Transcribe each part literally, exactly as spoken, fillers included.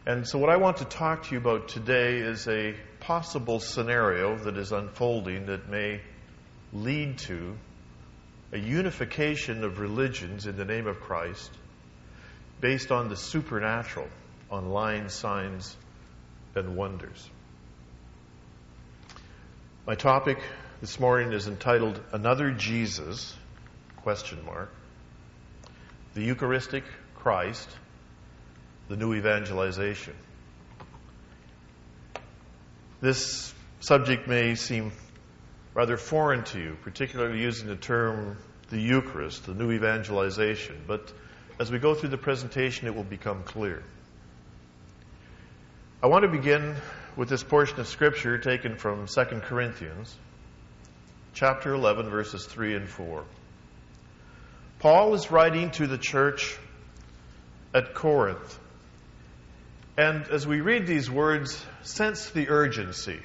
And so what I want to talk to you about today is a possible scenario that is unfolding that may lead to a unification of religions in the name of Christ based on the supernatural, on lying signs and wonders. My topic this morning is entitled Another Jesus, question mark, the Eucharistic Christ, the New Evangelization. This subject may seem rather foreign to you, particularly using the term the Eucharist, the New Evangelization, but as we go through the presentation it will become clear. I want to begin with this portion of Scripture taken from Second Corinthians, chapter eleven, verses three and four. Paul is writing to the church at Corinth. And as we read these words, sense the urgency.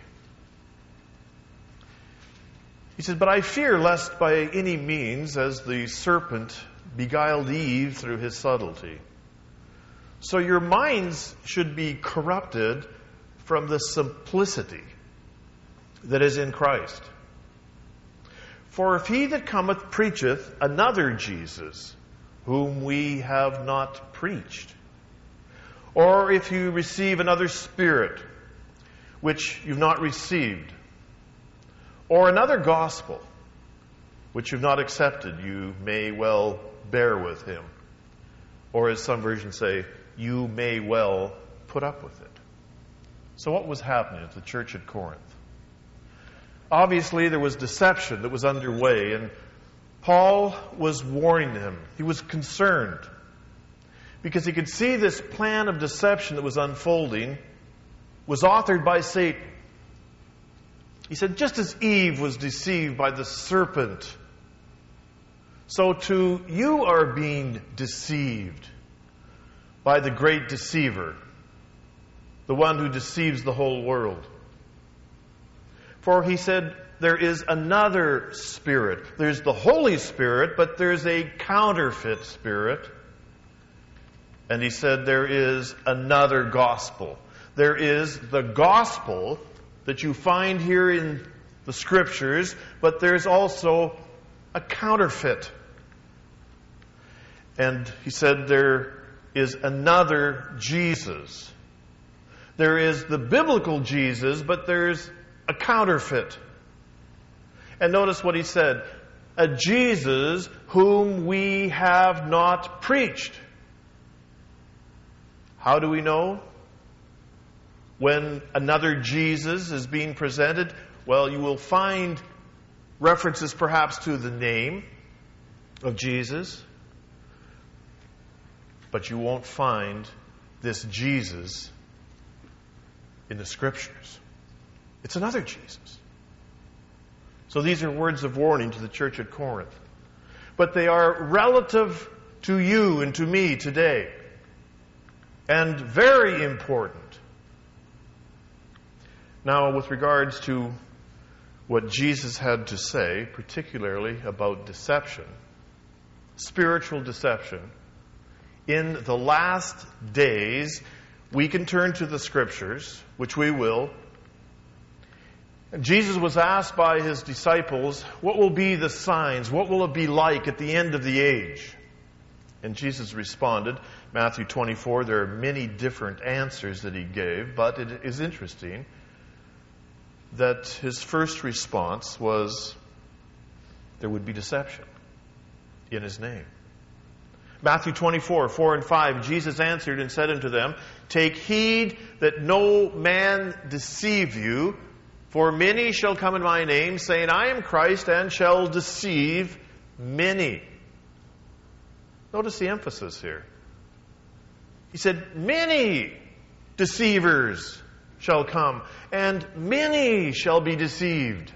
He says, "But I fear lest by any means, as the serpent beguiled Eve through his subtlety, so your minds should be corrupted from the simplicity that is in Christ. For if he that cometh preacheth another Jesus, whom we have not preached, or if you receive another spirit, which you've not received, or another gospel, which you've not accepted, you may well bear with him. Or as some versions say, you may well put up with it." So what was happening at the church at Corinth? Obviously, there was deception that was underway, and Paul was warning them. He was concerned because he could see this plan of deception that was unfolding was authored by Satan. He said, just as Eve was deceived by the serpent, so too you are being deceived by the great deceiver, the one who deceives the whole world. For he said, there is another spirit. There's the Holy Spirit, but there's a counterfeit spirit. And he said, there is another gospel. There is the gospel that you find here in the Scriptures, but there's also a counterfeit. And he said, there is another Jesus. There is the biblical Jesus, but there's a counterfeit. And notice what he said, a Jesus whom we have not preached. How do we know when another Jesus is being presented? Well, you will find references perhaps to the name of Jesus, but you won't find this Jesus in the Scriptures. It's another Jesus. So these are words of warning to the church at Corinth. But they are relative to you and to me today. And very important. Now, with regards to what Jesus had to say, particularly about deception, spiritual deception, in the last days, we can turn to the Scriptures, which we will. Jesus was asked by his disciples, what will be the signs? What will it be like at the end of the age? And Jesus responded, Matthew twenty-four, there are many different answers that he gave, but it is interesting that his first response was there would be deception in his name. Matthew twenty-four, four and five, Jesus answered and said unto them, take heed that no man deceive you, for many shall come in my name, saying, I am Christ, and shall deceive many. Notice the emphasis here. He said, many deceivers shall come, and many shall be deceived.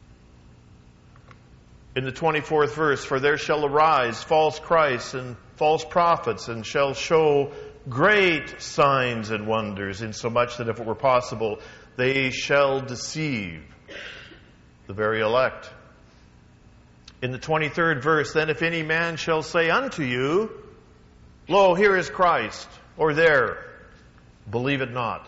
In the twenty-fourth verse, for there shall arise false Christs and false prophets, and shall show great signs and wonders, insomuch that if it were possible, they shall deceive the very elect. In the twenty-third verse, then if any man shall say unto you, lo, here is Christ, or there, Believe it not.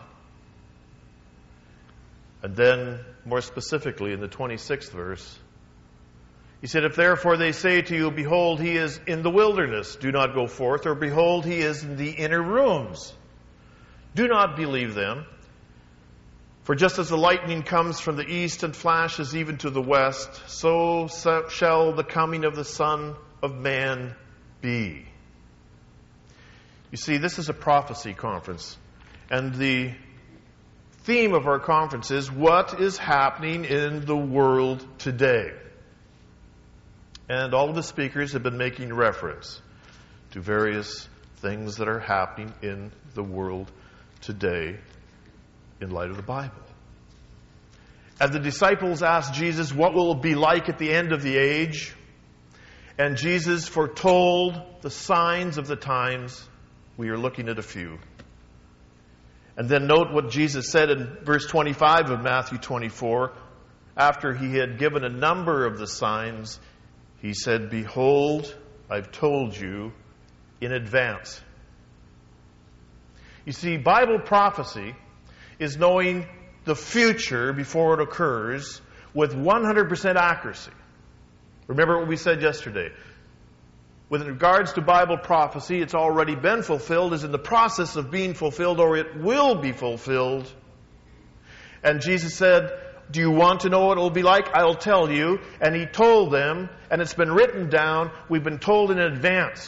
And then, more specifically, in the twenty-sixth verse, he said, if therefore they say to you, behold, he is in the wilderness, do not go forth, or behold, he is in the inner rooms, do not believe them. For just as the lightning comes from the east and flashes even to the west, so shall the coming of the Son of Man be. You see, this is a prophecy conference, and the theme of our conference is what is happening in the world today. And all of the speakers have been making reference to various things that are happening in the world today in light of the Bible. And the disciples asked Jesus, what will it be like at the end of the age? And Jesus foretold the signs of the times. We are looking at a few. And then note what Jesus said in verse twenty-five of Matthew twenty-four. After he had given a number of the signs, he said, behold, I've told you in advance. You see, Bible prophecy is knowing the future before it occurs with one hundred percent accuracy. Remember what we said yesterday. With regards to Bible prophecy, it's already been fulfilled, is in the process of being fulfilled, or it will be fulfilled. And Jesus said, do you want to know what it will be like? I'll tell you. And he told them, and it's been written down, we've been told in advance.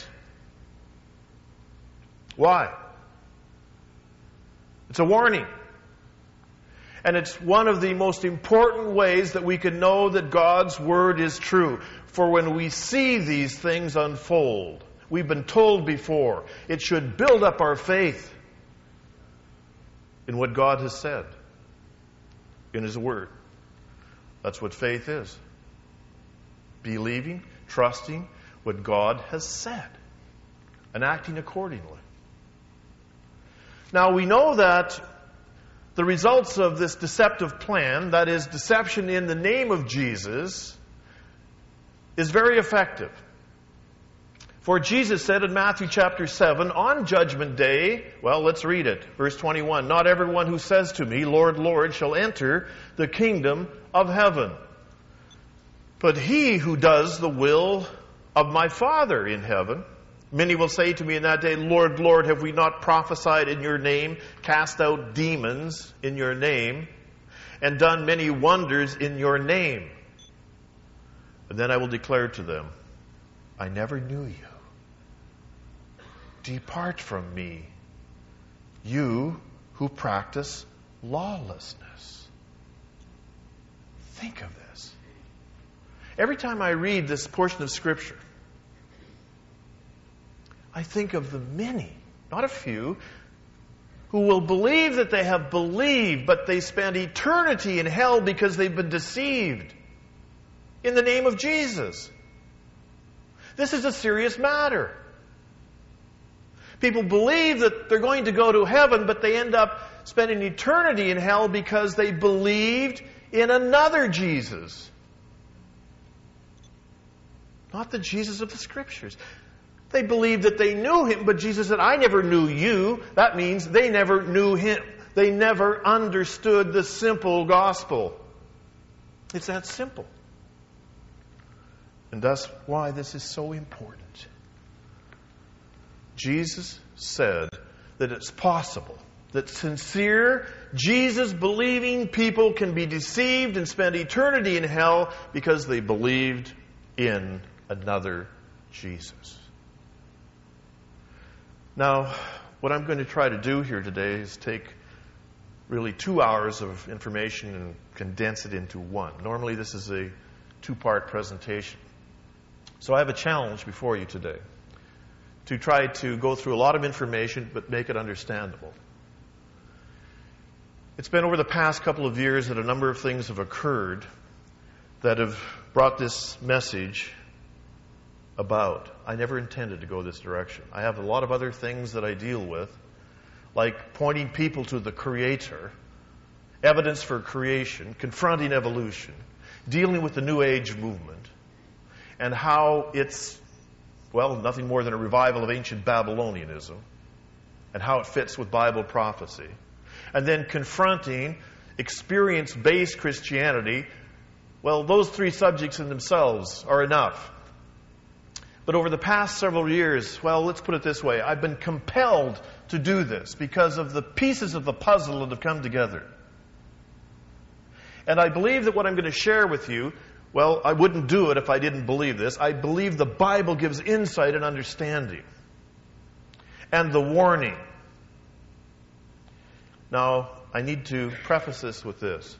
Why? It's a warning. And it's one of the most important ways that we can know that God's Word is true. For when we see these things unfold, we've been told before, it should build up our faith in what God has said in His Word. That's what faith is. Believing, trusting what God has said, and acting accordingly. Now we know that the results of this deceptive plan, that is, deception in the name of Jesus, is very effective. For Jesus said in Matthew chapter seven, on judgment day, well, let's read it. Verse twenty-one, not everyone who says to me, Lord, Lord, shall enter the kingdom of heaven, but he who does the will of my Father in heaven. Many will say to me in that day, Lord, Lord, have we not prophesied in your name, cast out demons in your name, and done many wonders in your name? And then I will declare to them, I never knew you. Depart from me, you who practice lawlessness. Think of this. Every time I read this portion of Scripture, I think of the many, not a few, who will believe that they have believed, but they spend eternity in hell because they've been deceived in the name of Jesus. This is a serious matter. People believe that they're going to go to heaven, but they end up spending eternity in hell because they believed in another Jesus. Not the Jesus of the Scriptures. They believed that they knew Him, but Jesus said, I never knew you. That means they never knew Him. They never understood the simple gospel. It's that simple. And that's why this is so important. Jesus said that it's possible that sincere, Jesus-believing people can be deceived and spend eternity in hell because they believed in another Jesus. Now, what I'm going to try to do here today is take really two hours of information and condense it into one. Normally this is a two-part presentation. So I have a challenge before you today to try to go through a lot of information but make it understandable. It's been over the past couple of years that a number of things have occurred that have brought this message about. I never intended to go this direction. I have a lot of other things that I deal with, like pointing people to the Creator, evidence for creation, confronting evolution, dealing with the New Age movement, and how it's, well, nothing more than a revival of ancient Babylonianism. and how it fits with Bible prophecy, and then confronting experience-based Christianity, well, those three subjects in themselves are enough. But over the past several years, well, let's put it this way, I've been compelled to do this because of the pieces of the puzzle that have come together. And I believe that what I'm going to share with you, well, I wouldn't do it if I didn't believe this. I believe the Bible gives insight and understanding. And the warning. Now, I need to preface this with this.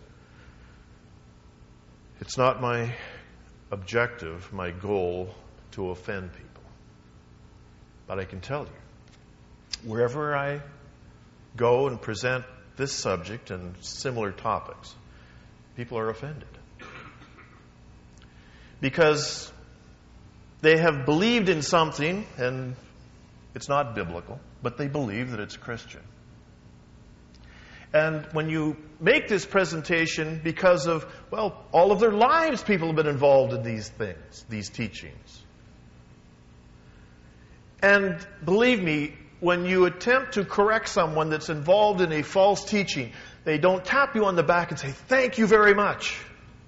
It's not my objective, my goal, to offend people. But I can tell you, wherever I go and present this subject and similar topics, people are offended. Because they have believed in something, and it's not biblical, but they believe that it's Christian. And when you make this presentation because of, well, all of their lives people have been involved in these things, these teachings. And believe me, when you attempt to correct someone that's involved in a false teaching, they don't tap you on the back and say, "Thank you very much."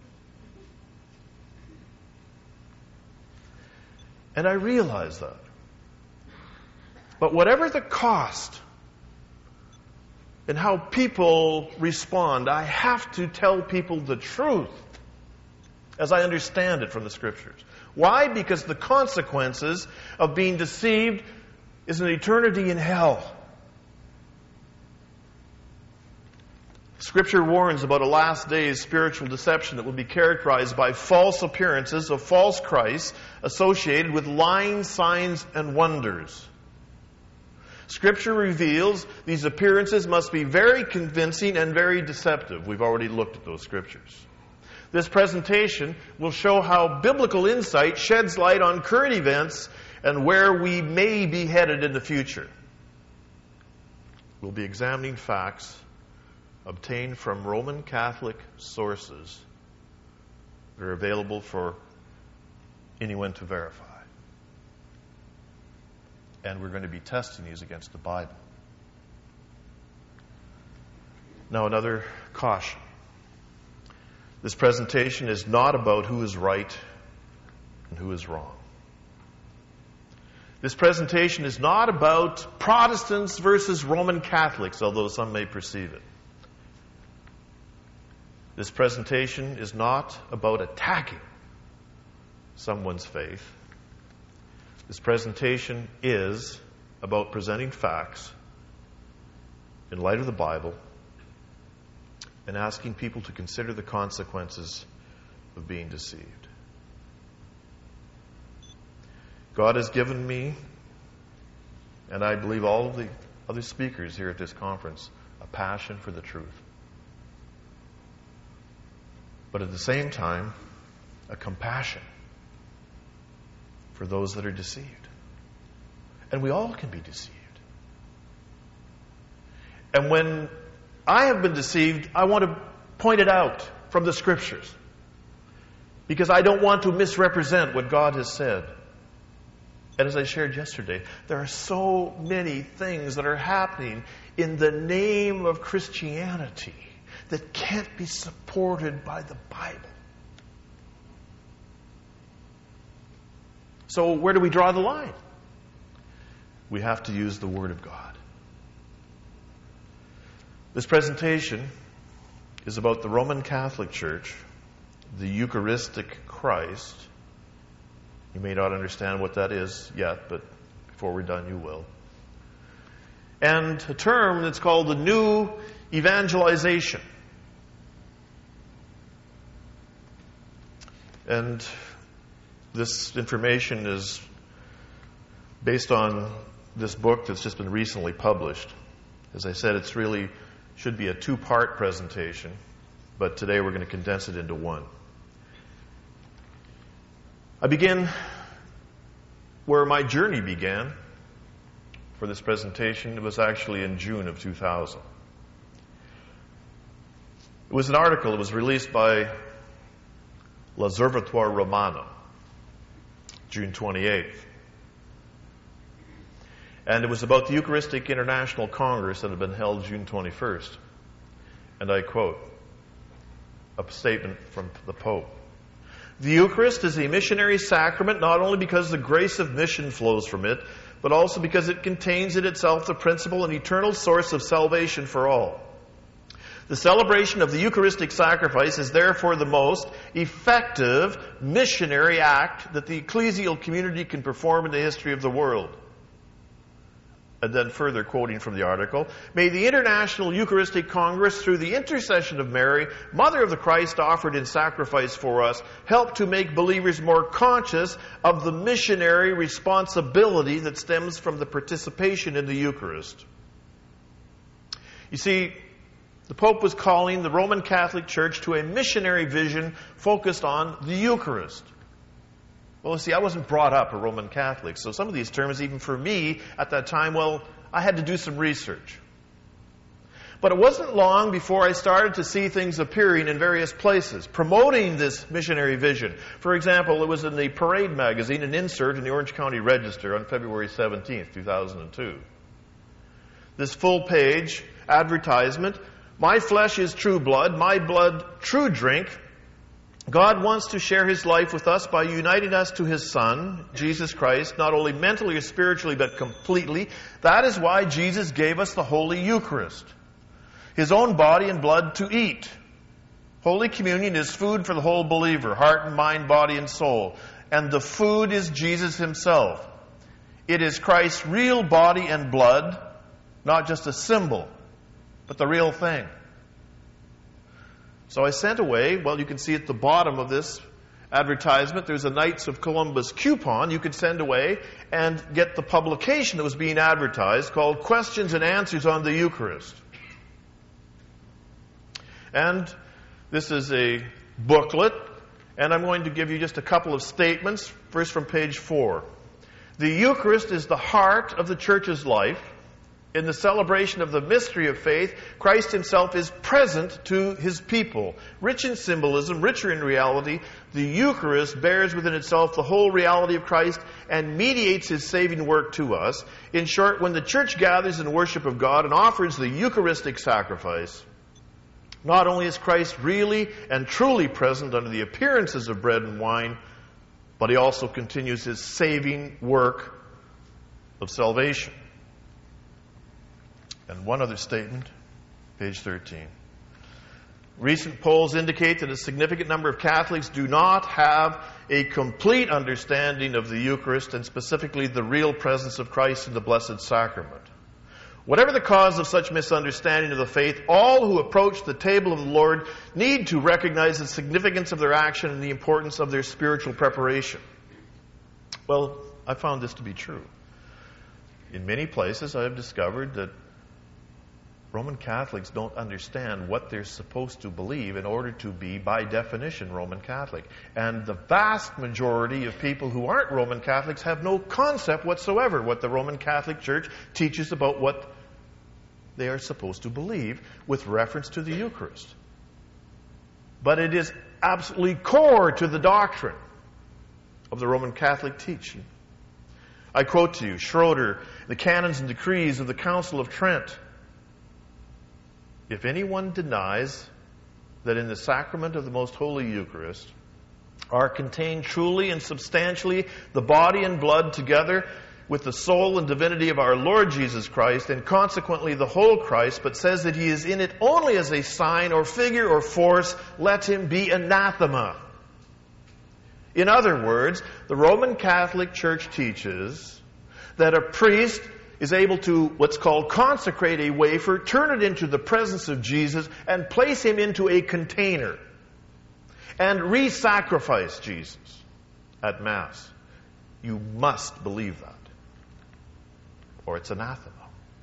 And I realize that. But whatever the cost and how people respond, I have to tell people the truth as I understand it from the Scriptures. Why? Because the consequences of being deceived is an eternity in hell. Scripture warns about a last days spiritual deception that will be characterized by false appearances of false Christs associated with lying signs and wonders. Scripture reveals these appearances must be very convincing and very deceptive. We've already looked at those scriptures. This presentation will show how biblical insight sheds light on current events and where we may be headed in the future. We'll be examining facts obtained from Roman Catholic sources that are available for anyone to verify. And we're going to be testing these against the Bible. Now, another caution. This presentation is not about who is right and who is wrong. This presentation is not about Protestants versus Roman Catholics, although some may perceive it. This presentation is not about attacking someone's faith. This presentation is about presenting facts in light of the Bible and asking people to consider the consequences of being deceived. God has given me, and I believe all of the other speakers here at this conference, a passion for the truth. But at the same time, a compassion for those that are deceived. And we all can be deceived. And when I have been deceived, I want to point it out from the Scriptures. Because I don't want to misrepresent what God has said. And as I shared yesterday, there are so many things that are happening in the name of Christianity that can't be supported by the Bible. So where do we draw the line? We have to use the Word of God. This presentation is about the Roman Catholic Church, the Eucharistic Christ. You may not understand what that is yet, but before we're done, you will. And a term that's called the New Evangelization. And this information is based on this book that's just been recently published. As I said, it's really should be a two-part presentation, but today we're going to condense it into one. I begin where my journey began for this presentation. It was actually in June of two thousand. It was an article that was released by L'Osservatore Romano, June twenty-eighth. And it was about the Eucharistic International Congress that had been held June twenty-first. And I quote a statement from the Pope. The Eucharist is a missionary sacrament not only because the grace of mission flows from it, but also because it contains in itself the principal and eternal source of salvation for all. The celebration of the Eucharistic sacrifice is therefore the most effective missionary act that the ecclesial community can perform in the history of the world. And then further quoting from the article, may the International Eucharistic Congress, through the intercession of Mary, Mother of the Christ offered in sacrifice for us, help to make believers more conscious of the missionary responsibility that stems from the participation in the Eucharist. You see, the Pope was calling the Roman Catholic Church to a missionary vision focused on the Eucharist. Well, see, I wasn't brought up a Roman Catholic, so some of these terms, even for me at that time, well, I had to do some research. But it wasn't long before I started to see things appearing in various places, promoting this missionary vision. For example, it was in the Parade magazine, an insert in the Orange County Register on February seventeenth, two thousand two. This full-page advertisement, "My flesh is true blood, my blood true drink. God wants to share His life with us by uniting us to His Son, Jesus Christ, not only mentally or spiritually, but completely. That is why Jesus gave us the Holy Eucharist, His own body and blood to eat. Holy Communion is food for the whole believer, heart and mind, body and soul. And the food is Jesus Himself. It is Christ's real body and blood, not just a symbol, but the real thing." So I sent away, well, you can see at the bottom of this advertisement, there's a Knights of Columbus coupon you could send away and get the publication that was being advertised called Questions and Answers on the Eucharist. And this is a booklet, and I'm going to give you just a couple of statements, first from page four. The Eucharist is the heart of the Church's life. In the celebration of the mystery of faith, Christ Himself is present to His people. Rich in symbolism, richer in reality, the Eucharist bears within itself the whole reality of Christ and mediates His saving work to us. In short, when the Church gathers in worship of God and offers the Eucharistic sacrifice, not only is Christ really and truly present under the appearances of bread and wine, but He also continues His saving work of salvation. And one other statement, page thirteen. Recent polls indicate that a significant number of Catholics do not have a complete understanding of the Eucharist and specifically the real presence of Christ in the Blessed Sacrament. Whatever the cause of such misunderstanding of the faith, all who approach the table of the Lord need to recognize the significance of their action and the importance of their spiritual preparation. Well, I found this to be true. In many places, I have discovered that Roman Catholics don't understand what they're supposed to believe in order to be, by definition, Roman Catholic. And the vast majority of people who aren't Roman Catholics have no concept whatsoever what the Roman Catholic Church teaches about what they are supposed to believe with reference to the Eucharist. But it is absolutely core to the doctrine of the Roman Catholic teaching. I quote to you Schroeder, the Canons and Decrees of the Council of Trent. If anyone denies that in the sacrament of the Most Holy Eucharist are contained truly and substantially the body and blood together with the soul and divinity of our Lord Jesus Christ, and consequently the whole Christ, but says that He is in it only as a sign or figure or force, let him be anathema. In other words, the Roman Catholic Church teaches that a priest is able to what's called consecrate a wafer, turn it into the presence of Jesus, and place Him into a container, and re-sacrifice Jesus at Mass. You must believe that, or it's anathema.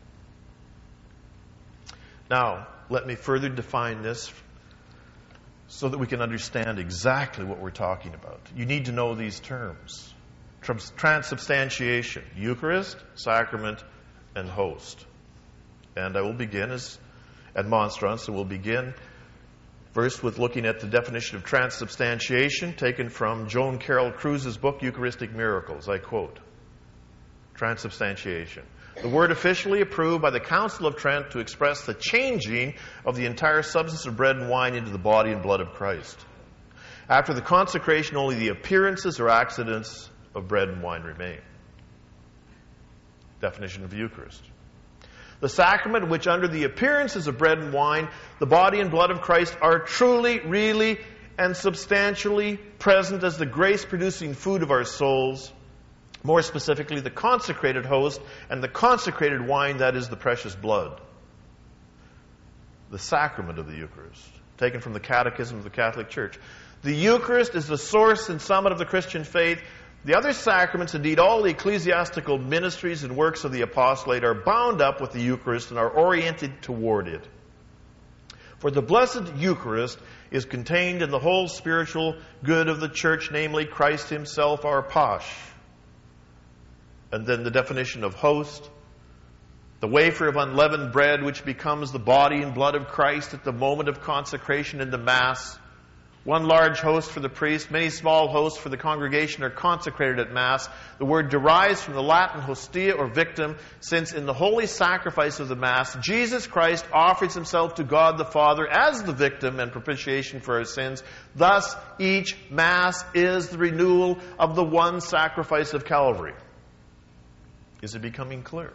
Now, let me further define this so that we can understand exactly what we're talking about. You need to know these terms. Transubstantiation, Eucharist, sacrament, and host. And I will begin as at monstrance, and we'll begin first with looking at the definition of transubstantiation taken from Joan Carroll Cruz's book, Eucharistic Miracles. I quote, transubstantiation. The word officially approved by the Council of Trent to express the changing of the entire substance of bread and wine into the body and blood of Christ. After the consecration, only the appearances or accidents of bread and wine remain. Definition of the Eucharist. The sacrament in which under the appearances of bread and wine, the body and blood of Christ are truly, really, and substantially present as the grace-producing food of our souls, more specifically the consecrated host and the consecrated wine, that is the precious blood. The sacrament of the Eucharist, taken from the Catechism of the Catholic Church. The Eucharist is the source and summit of the Christian faith. The other sacraments, indeed all the ecclesiastical ministries and works of the apostolate, are bound up with the Eucharist and are oriented toward it. For the blessed Eucharist is contained in the whole spiritual good of the Church, namely Christ himself, our Pasch. And then the definition of host, the wafer of unleavened bread, which becomes the body and blood of Christ at the moment of consecration in the Mass. One large host for the priest, many small hosts for the congregation are consecrated at Mass. The word derives from the Latin hostia or victim, since in the holy sacrifice of the Mass, Jesus Christ offers himself to God the Father as the victim and propitiation for our sins. Thus, each Mass is the renewal of the one sacrifice of Calvary. Is it becoming clear?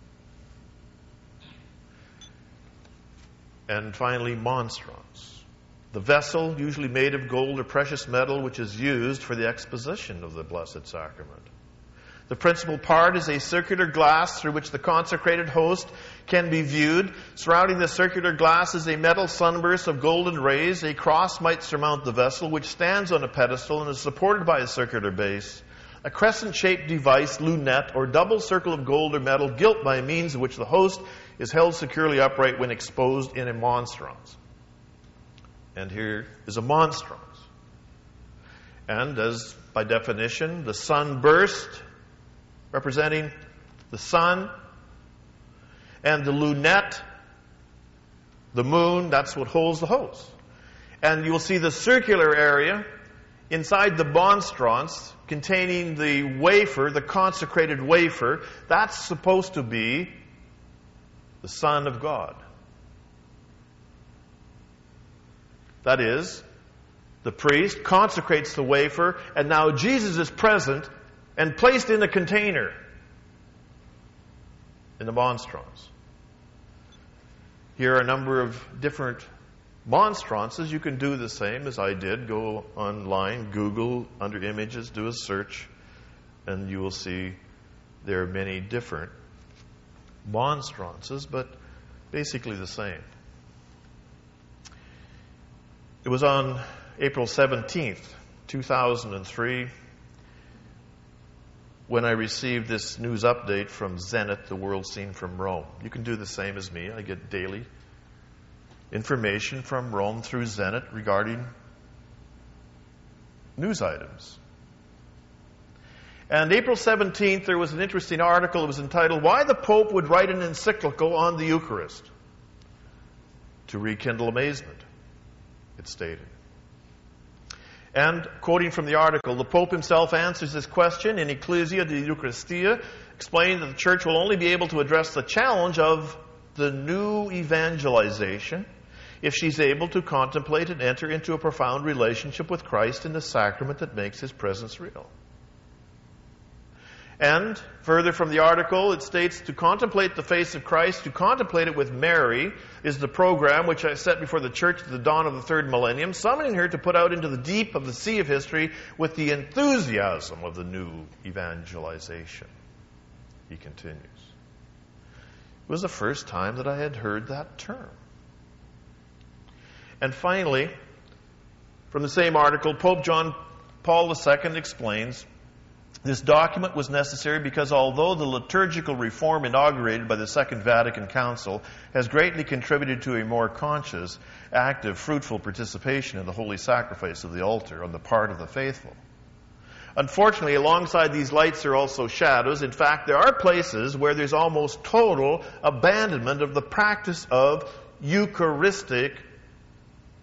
And finally, monstrance. The vessel, usually made of gold or precious metal, which is used for the exposition of the Blessed Sacrament. The principal part is a circular glass through which the consecrated host can be viewed. Surrounding the circular glass is a metal sunburst of golden rays. A cross might surmount the vessel, which stands on a pedestal and is supported by a circular base. A crescent-shaped device, lunette, or double circle of gold or metal, gilt by means of which the host is held securely upright when exposed in a monstrance. And here is a monstrance. And as by definition, the sunburst, representing the sun, and the lunette, the moon, that's what holds the host. And you will see the circular area inside the monstrance containing the wafer, the consecrated wafer. That's supposed to be the Son of God. That is, the priest consecrates the wafer, and now Jesus is present and placed in a container in the monstrance. Here are a number of different monstrances. You can do the same as I did. Go online, Google, under images, do a search, and you will see there are many different monstrances, but basically the same. It was on April seventeenth, two thousand three, when I received this news update from Zenit, the world seen from Rome. You can do the same as me. I get daily information from Rome through Zenit regarding news items. And April seventeenth, there was an interesting article. It was entitled, "Why the Pope Would Write an Encyclical on the Eucharist to Rekindle Amazement," it stated. And quoting from the article, the Pope himself answers this question in Ecclesia de Eucharistia, explaining that the Church will only be able to address the challenge of the new evangelization if she's able to contemplate and enter into a profound relationship with Christ in the sacrament that makes his presence real. And further from the article, it states, to contemplate the face of Christ, to contemplate it with Mary, is the program which I set before the Church at the dawn of the third millennium, summoning her to put out into the deep of the sea of history with the enthusiasm of the new evangelization. He continues. It was the first time that I had heard that term. And finally, from the same article, Pope John Paul the Second explains, this document was necessary because although the liturgical reform inaugurated by the Second Vatican Council has greatly contributed to a more conscious, active, fruitful participation in the holy sacrifice of the altar on the part of the faithful, unfortunately, alongside these lights are also shadows. In fact, there are places where there's almost total abandonment of the practice of Eucharistic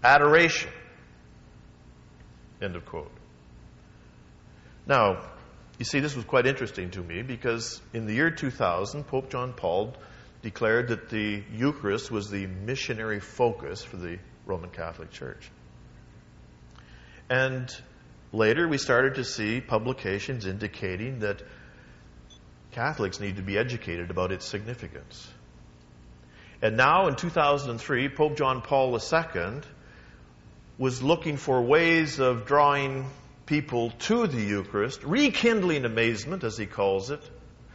adoration. End of quote. Now, You see, this was quite interesting to me because in the year two thousand, Pope John Paul declared that the Eucharist was the missionary focus for the Roman Catholic Church. And later we started to see publications indicating that Catholics need to be educated about its significance. And now in two thousand three, Pope John Paul the Second was looking for ways of drawing people to the Eucharist, rekindling amazement, as he calls it,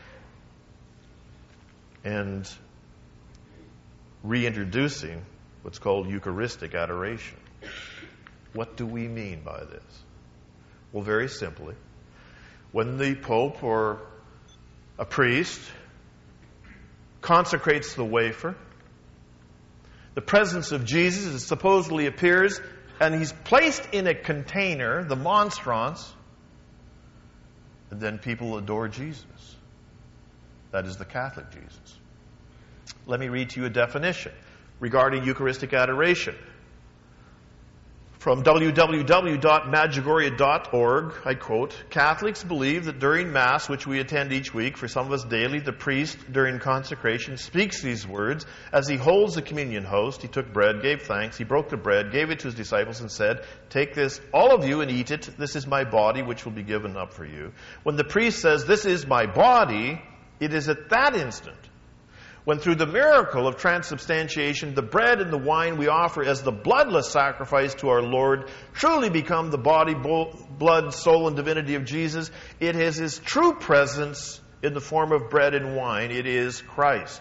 and reintroducing what's called Eucharistic adoration. What do we mean by this? Well, very simply, when the Pope or a priest consecrates the wafer, the presence of Jesus supposedly appears, and he's placed in a container, the monstrance, and then people adore Jesus. That is the Catholic Jesus. Let me read to you a definition regarding Eucharistic adoration. From w w w dot medjugorje dot org, I quote, Catholics believe that during Mass, which we attend each week, for some of us daily, the priest, during consecration, speaks these words. As he holds the communion host, he took bread, gave thanks, he broke the bread, gave it to his disciples, and said, take this, all of you, and eat it. This is my body, which will be given up for you. When the priest says, this is my body, it is at that instant when through the miracle of transubstantiation, the bread and the wine we offer as the bloodless sacrifice to our Lord truly become the body, blood, soul, and divinity of Jesus. It is his true presence in the form of bread and wine. It is Christ.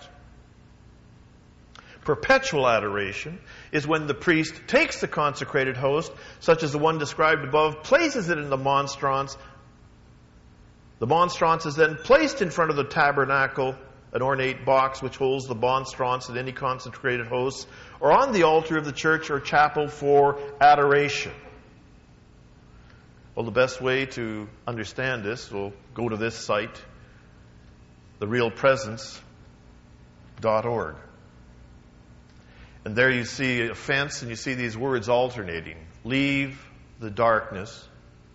Perpetual adoration is when the priest takes the consecrated host, such as the one described above, places it in the monstrance. The monstrance is then placed in front of the tabernacle, an ornate box which holds the monstrance and any consecrated hosts, or on the altar of the church or chapel for adoration. Well, the best way to understand this, we'll go to this site, the real presence dot org. And there you see a fence and you see these words alternating. Leave the darkness,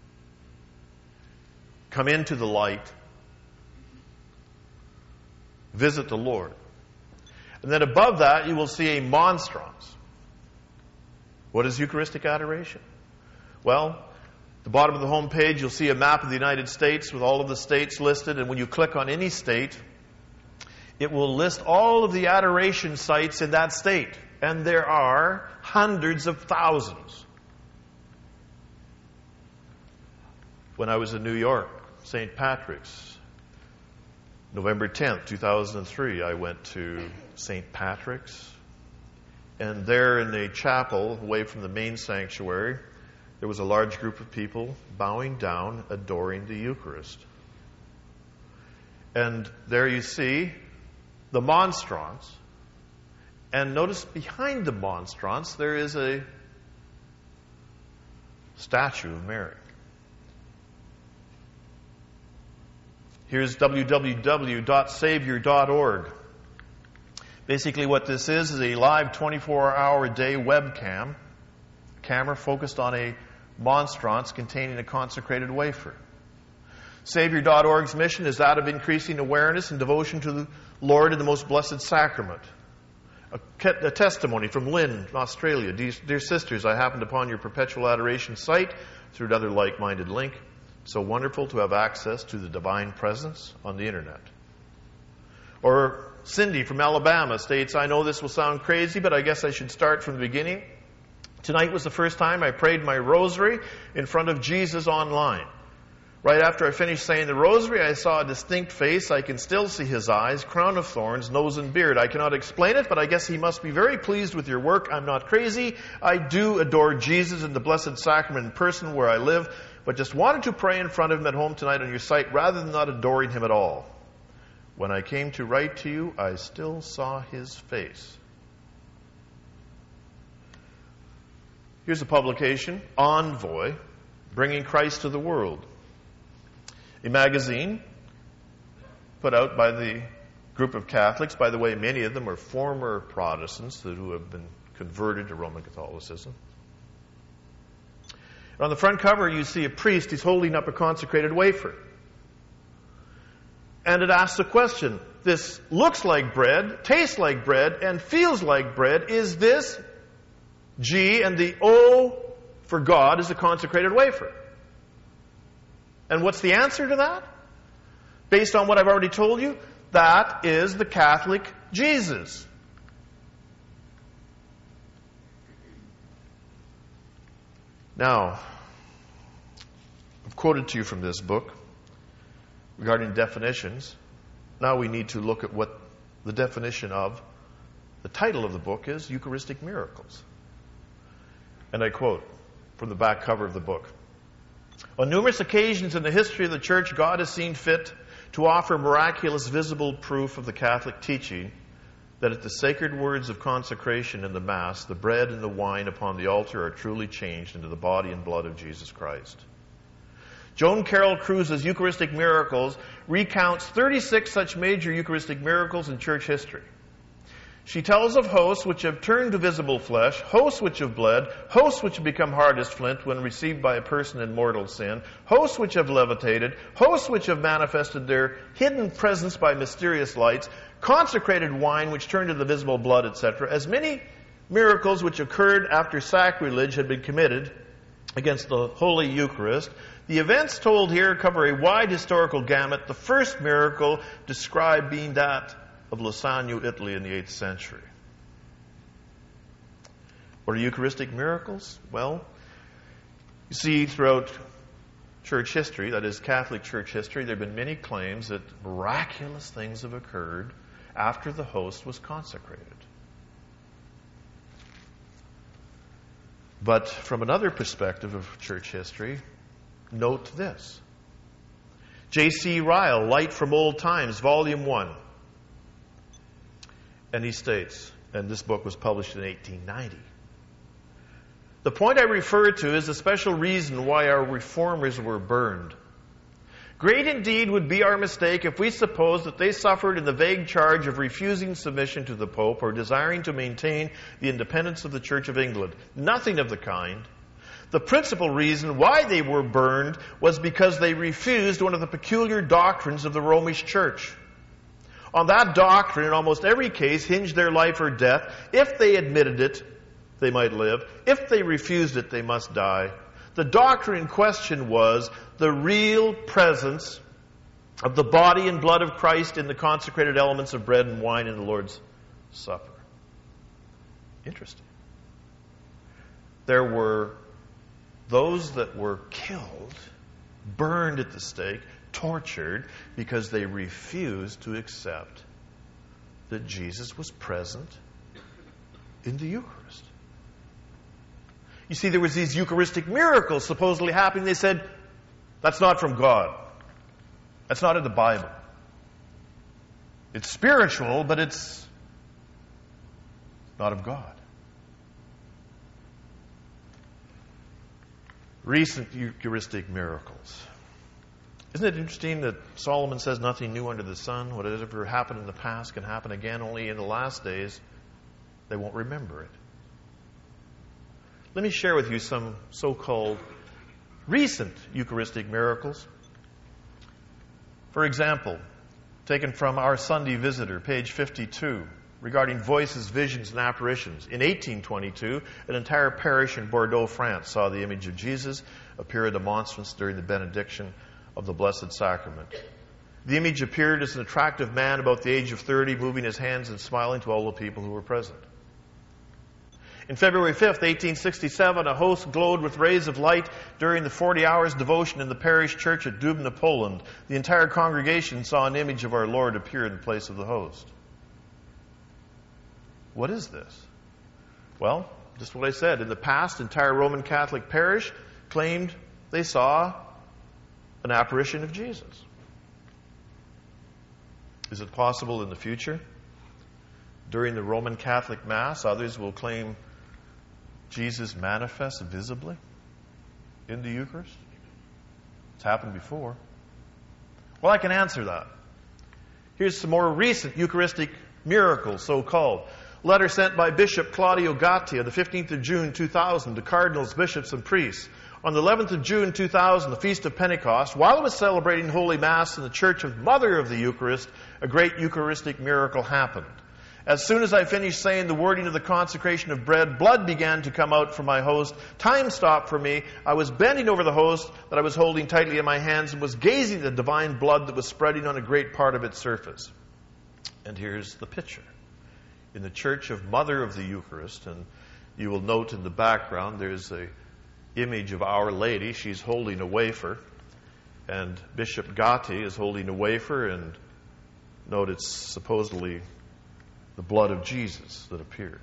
come into the light, visit the Lord. And then above that, you will see a monstrance. What is Eucharistic adoration? Well, at the bottom of the home page, you'll see a map of the United States with all of the states listed. And when you click on any state, it will list all of the adoration sites in that state. And there are hundreds of thousands. When I was in New York, Saint Patrick's, November tenth, two thousand three, I went to Saint Patrick's, and there in a chapel away from the main sanctuary, there was a large group of people bowing down, adoring the Eucharist. And there you see the monstrance, and notice behind the monstrance there is a statue of Mary. Here's w w w dot savior dot org. Basically what this is is a live twenty-four hour a day webcam, camera focused on a monstrance containing a consecrated wafer. savior dot org's mission is that of increasing awareness and devotion to the Lord in the most blessed sacrament. A, a testimony from Lynn, Australia. Dear, dear sisters, I happened upon your perpetual adoration site through another like-minded link. So wonderful to have access to the divine presence on the internet. Or Cindy from Alabama states, I know this will sound crazy, but I guess I should start from the beginning. Tonight was the first time I prayed my rosary in front of Jesus online. Right after I finished saying the rosary, I saw a distinct face. I can still see his eyes, crown of thorns, nose and beard. I cannot explain it, but I guess he must be very pleased with your work. I'm not crazy. I do adore Jesus in the Blessed Sacrament in person where I live, but just wanted to pray in front of him at home tonight on your site rather than not adoring him at all. When I came to write to you, I still saw his face. Here's a publication, Envoy, Bringing Christ to the World. A magazine put out by the group of Catholics. By the way, many of them are former Protestants who have been converted to Roman Catholicism. And on the front cover, you see a priest. He's holding up a consecrated wafer. And it asks a question. This looks like bread, tastes like bread, and feels like bread. Is this G, and the O for God is a consecrated wafer? And what's the answer to that? Based on what I've already told you, that is the Catholic Jesus. Now, I've quoted to you from this book regarding definitions. Now we need to look at what the definition of, the title of the book is, Eucharistic Miracles. And I quote from the back cover of the book. On numerous occasions in the history of the Church, God has seen fit to offer miraculous visible proof of the Catholic teaching that at the sacred words of consecration in the Mass, the bread and the wine upon the altar are truly changed into the body and blood of Jesus Christ. Joan Carroll Cruz's Eucharistic Miracles recounts thirty-six such major Eucharistic miracles in church history. She tells of hosts which have turned to visible flesh, hosts which have bled, hosts which have become hard as flint when received by a person in mortal sin, hosts which have levitated, hosts which have manifested their hidden presence by mysterious lights, consecrated wine which turned to the visible blood, et cetera. As many miracles which occurred after sacrilege had been committed against the Holy Eucharist. The events told here cover a wide historical gamut, the first miracle described being that of Losagno, Italy in the eighth century. What are Eucharistic miracles? Well, you see throughout church history, that is Catholic church history, there have been many claims that miraculous things have occurred after the host was consecrated. But from another perspective of church history, note this. J C Ryle, Light from Old Times, Volume one. And he states, and this book was published in eighteen ninety, the point I refer to is the special reason why our reformers were burned. Great indeed would be our mistake if we supposed that they suffered in the vague charge of refusing submission to the Pope or desiring to maintain the independence of the Church of England. Nothing of the kind. The principal reason why they were burned was because they refused one of the peculiar doctrines of the Romish Church. On that doctrine, in almost every case, hinged their life or death. If they admitted it, they might live. If they refused it, they must die. The doctrine in question was the real presence of the body and blood of Christ in the consecrated elements of bread and wine in the Lord's Supper. Interesting. There were those that were killed, burned at the stake, tortured, because they refused to accept that Jesus was present in the Eucharist. You see, there was these Eucharistic miracles supposedly happening. They said, that's not from God. That's not in the Bible. It's spiritual, but it's not of God. Recent Eucharistic miracles. Isn't it interesting that Solomon says nothing new under the sun? Whatever happened in the past can happen again, only in the last days they won't remember it. Let me share with you some so-called recent Eucharistic miracles. For example, taken from Our Sunday Visitor, page fifty-two, regarding voices, visions, and apparitions. In eighteen twenty-two, an entire parish in Bordeaux, France, saw the image of Jesus appear at a monstrance during the benediction of the Blessed Sacrament. The image appeared as an attractive man about the age of thirty, moving his hands and smiling to all the people who were present. In February fifth, eighteen sixty-seven, a host glowed with rays of light during the forty hours devotion in the parish church at Dubna, Poland. The entire congregation saw an image of our Lord appear in the place of the host. What is this? Well, just what I said. In the past, entire Roman Catholic parish claimed they saw an apparition of Jesus. Is it possible in the future, during the Roman Catholic Mass, others will claim Jesus manifests visibly in the Eucharist? It's happened before. Well, I can answer that. Here's some more recent Eucharistic miracles, so-called. Letter sent by Bishop Claudio Gatti on the fifteenth of June, two thousand, to cardinals, bishops, and priests. On the eleventh of June two thousand, the Feast of Pentecost, while I was celebrating Holy Mass in the Church of Mother of the Eucharist, a great Eucharistic miracle happened. As soon as I finished saying the wording of the consecration of bread, blood began to come out from my host. Time stopped for me. I was bending over the host that I was holding tightly in my hands and was gazing at the divine blood that was spreading on a great part of its surface. And here's the picture. In the Church of Mother of the Eucharist, and you will note in the background there's a image of Our Lady. She's holding a wafer, and Bishop Gatti is holding a wafer, and note it's supposedly the blood of Jesus that appeared.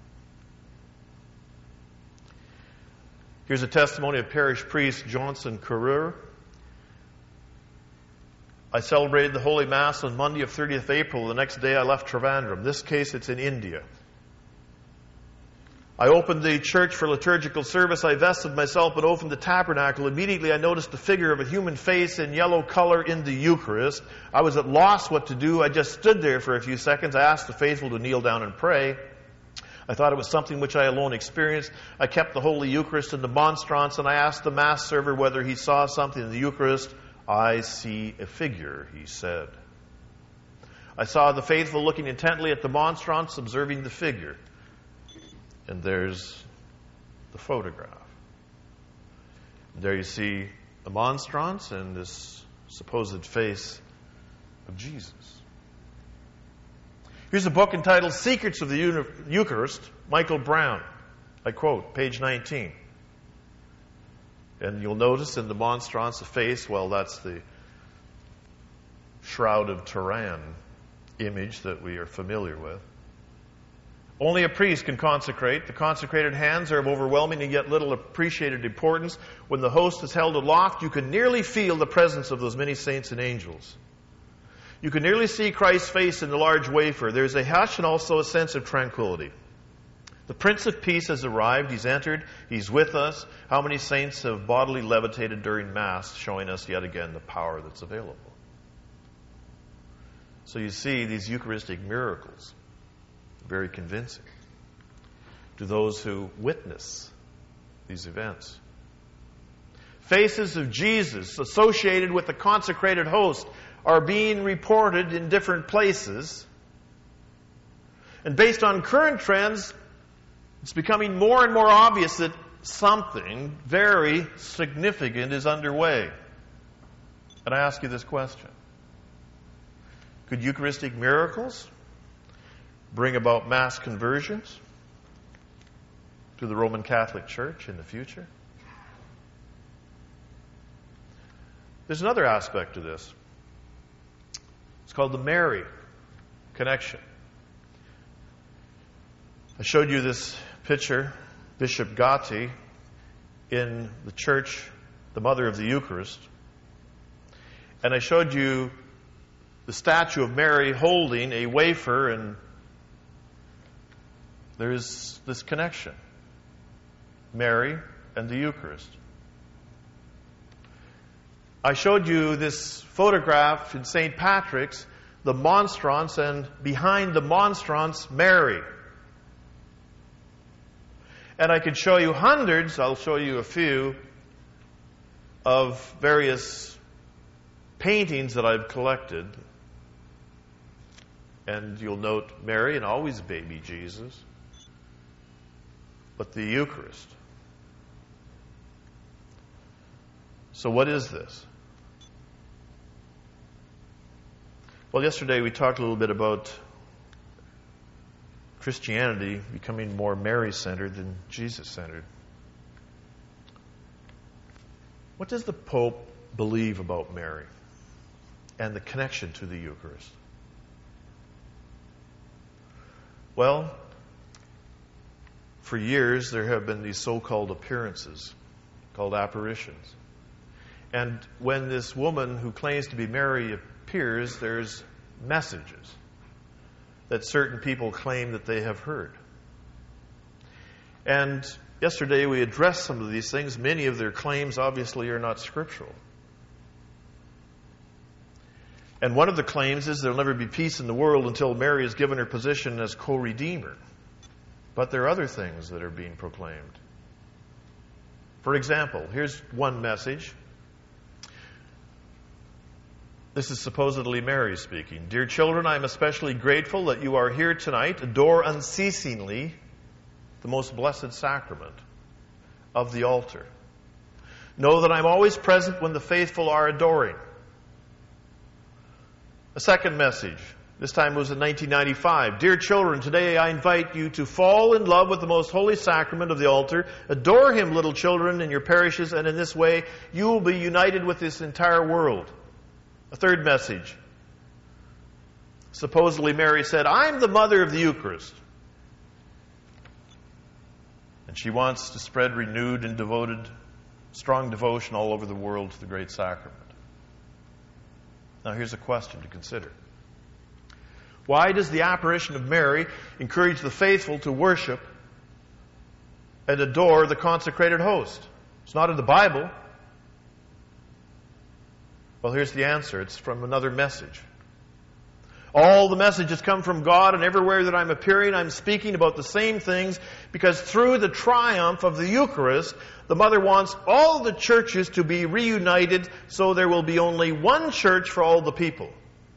Here's a testimony of parish priest Johnson Carreur. I celebrated the Holy Mass on Monday of thirtieth of April. The next day I left Trivandrum. In this case, it's in India. I opened the church for liturgical service. I vested myself and opened the tabernacle. Immediately I noticed the figure of a human face in yellow color in the Eucharist. I was at loss what to do. I just stood there for a few seconds. I asked the faithful to kneel down and pray. I thought it was something which I alone experienced. I kept the Holy Eucharist in the monstrance, and I asked the Mass server whether he saw something in the Eucharist. I see a figure, he said. I saw the faithful looking intently at the monstrance, observing the figure. And there's the photograph. There you see the monstrance and this supposed face of Jesus. Here's a book entitled Secrets of the Eucharist, Michael Brown. I quote, page nineteen. And you'll notice in the monstrance the face, well, that's the Shroud of Turin image that we are familiar with. Only a priest can consecrate. The consecrated hands are of overwhelming and yet little appreciated importance. When the host is held aloft, you can nearly feel the presence of those many saints and angels. You can nearly see Christ's face in the large wafer. There's a hush and also a sense of tranquility. The Prince of Peace has arrived. He's entered. He's with us. How many saints have bodily levitated during Mass, showing us yet again the power that's available? So you see these Eucharistic miracles. Very convincing to those who witness these events. Faces of Jesus associated with the consecrated host are being reported in different places. And based on current trends, it's becoming more and more obvious that something very significant is underway. And I ask you this question. Could Eucharistic miracles bring about mass conversions to the Roman Catholic Church in the future? There's another aspect to this. It's called the Mary connection. I showed you this picture, Bishop Gatti, in the church, the Mother of the Eucharist. And I showed you the statue of Mary holding a wafer, and there's this connection. Mary and the Eucharist. I showed you this photograph in Saint Patrick's, the monstrance, and behind the monstrance, Mary. And I could show you hundreds, I'll show you a few, of various paintings that I've collected. And you'll note Mary and always baby Jesus. But the Eucharist. So what is this? Well, yesterday we talked a little bit about Christianity becoming more Mary-centered than Jesus-centered. What does the Pope believe about Mary and the connection to the Eucharist? Well, for years there have been these so-called appearances, called apparitions. And when this woman who claims to be Mary appears, there's messages that certain people claim that they have heard. And yesterday we addressed some of these things. Many of their claims obviously are not scriptural. And one of the claims is there'll never be peace in the world until Mary has given her position as co-redeemer. But there are other things that are being proclaimed. For example, here's one message. This is supposedly Mary speaking. Dear children, I am especially grateful that you are here tonight. Adore unceasingly the most blessed sacrament of the altar. Know that I'm always present when the faithful are adoring. A second message. This time was in nineteen ninety-five. Dear children, today I invite you to fall in love with the most holy sacrament of the altar. Adore him, little children, in your parishes, and in this way you will be united with this entire world. A third message. Supposedly Mary said, I'm the mother of the Eucharist. And she wants to spread renewed and devoted, strong devotion all over the world to the great sacrament. Now here's a question to consider. Why does the apparition of Mary encourage the faithful to worship and adore the consecrated host? It's not in the Bible. Well, here's the answer. It's from another message. All the messages come from God, and everywhere that I'm appearing, I'm speaking about the same things, because through the triumph of the Eucharist, the Mother wants all the churches to be reunited, so there will be only one church for all the people.